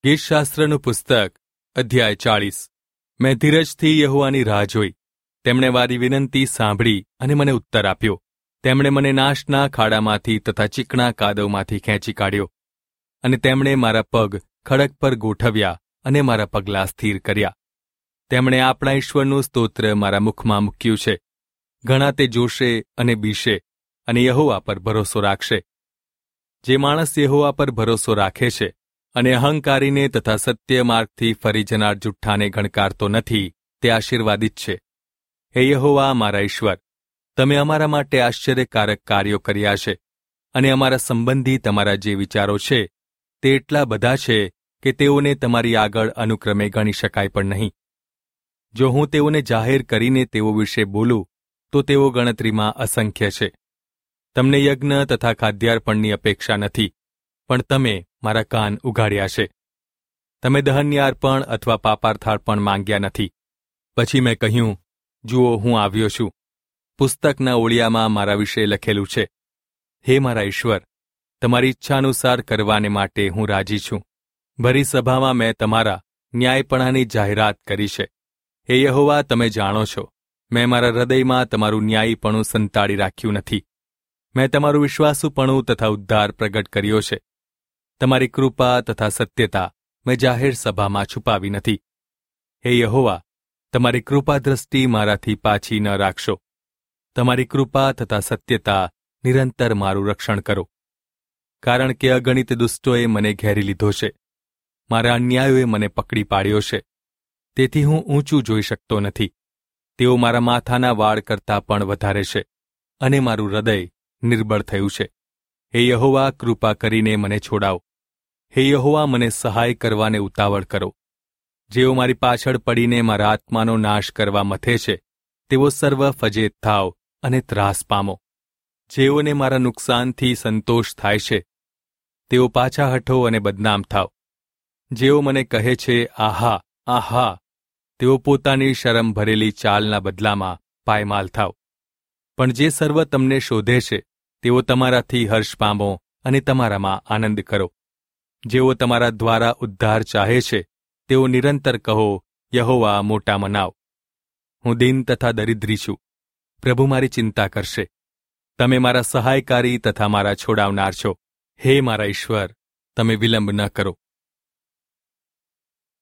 ગીતશાસ્ત્રનું પુસ્તક અધ્યાય 40। મેં ધીરજથી યહોવાની રાહ જોઈ। તેમણે મારી વિનંતી સાંભળી અને મને ઉત્તર આપ્યો। તેમણે મને નાશના ખાડામાંથી તથા ચીકણા કાદવમાંથી ખેંચી કાઢ્યો અને તેમણે મારા પગ ખડક પર ગોઠવ્યા અને મારા પગલાં સ્થિર કર્યા। તેમણે આપણા ઈશ્વરનું સ્તોત્ર મારા મુખમાં મૂક્યું છે। ઘણા તે જોશે અને બીશે અને યહોવા પર ભરોસો રાખશે। જે માણસ યહોવા પર ભરોસો રાખે છે અને અહંકારીને તથા સત્ય માર્ગથી ફરી જનાર જુઠ્ઠાને ગણકારતો નથી, તે આશીર્વાદિત છે। હે યહોવા મારા ઈશ્વર, તમે અમારા માટે આશ્ચર્યકારક કાર્યો કર્યા છે અને અમારા સંબંધી તમારા જે વિચારો છે તે એટલા બધા છે કે તેઓને તમારી આગળ અનુક્રમે ગણી શકાય પણ નહીં। જો હું તેઓને જાહેર કરીને તેઓ વિશે બોલું તો તેઓ ગણતરીમાં અસંખ્ય છે। તમને યજ્ઞ તથા ખાદ્યાર્પણની અપેક્ષા નથી, પણ તમે મારા કાન ઉઘાડ્યા છે। તમે દહન્ય અર્પણ અથવા પાપાર્થાર્પણ માંગ્યા નથી। પછી મેં કહ્યું, જુઓ, હું આવ્યો છું। પુસ્તકના ઓળિયામાં મારા વિશે લખેલું છે। હે મારા ઈશ્વર, તમારી ઈચ્છાનુસાર કરવાને માટે હું રાજી છું। ભરી સભામાં મેં તમારા ન્યાયપણાની જાહેરાત કરી છે। હે યહોવા, તમે જાણો છો, મેં મારા હૃદયમાં તમારું ન્યાયીપણું સંતાડી રાખ્યું નથી। મેં તમારું વિશ્વાસુપણું તથા ઉદ્ધાર પ્રગટ કર્યો છે। તમારી કૃપા તથા સત્યતા મેં જાહેર સભામાં છુપાવી નથી। હે યહોવા, તમારી કૃપા દ્રષ્ટિ મારાથી પાછી ન રાખશો। તમારી કૃપા તથા સત્યતા નિરંતર મારું રક્ષણ કરો, કારણ કે અગણિત દુષ્ટોએ મને ઘેરી લીધો છે। મારા અન્યાયોએ મને પકડી પાડ્યો છે, તેથી હું ઊંચું જોઈ શકતો નથી। તેઓ મારા માથાના વાળ કરતાં પણ વધારે છે અને મારું હૃદય નિર્બળ થયું છે। હે યહોવા, કૃપા કરીને મને છોડાવો। હે યહોવા, મને સહાય કરવાને ઉતાવળ કરો। જેઓ મારી પાછળ પડીને મારા આત્માનો નાશ કરવા મથે છે, તેઓ સર્વ ફજેત થાવ અને ત્રાસ પામો। જેઓને મારા નુકસાનથી સંતોષ થાય છે, તેઓ પાછા હઠો અને બદનામ થાવ। જેઓ મને કહે છે, આહા, આહા, તેઓ પોતાની શરમ ભરેલી ચાલના બદલામાં પાયમાલ થાવ। પણ જે સર્વ તમને શોધે છે, તેઓ તમારાથી હર્ષ પામો અને તમારામાં આનંદ કરો। જેઓ તમારા દ્વારા ઉદ્ધાર ચાહે છે, તેઓ નિરંતર કહો, યહોવા મોટા મનાવ। હું દીન તથા દરિદ્રી છું, પ્રભુ મારી ચિંતા કરશે। તમે મારા સહાયકારી તથા મારા છોડાવનાર છો। હે મારા ઈશ્વર, તમે વિલંબ ન કરો।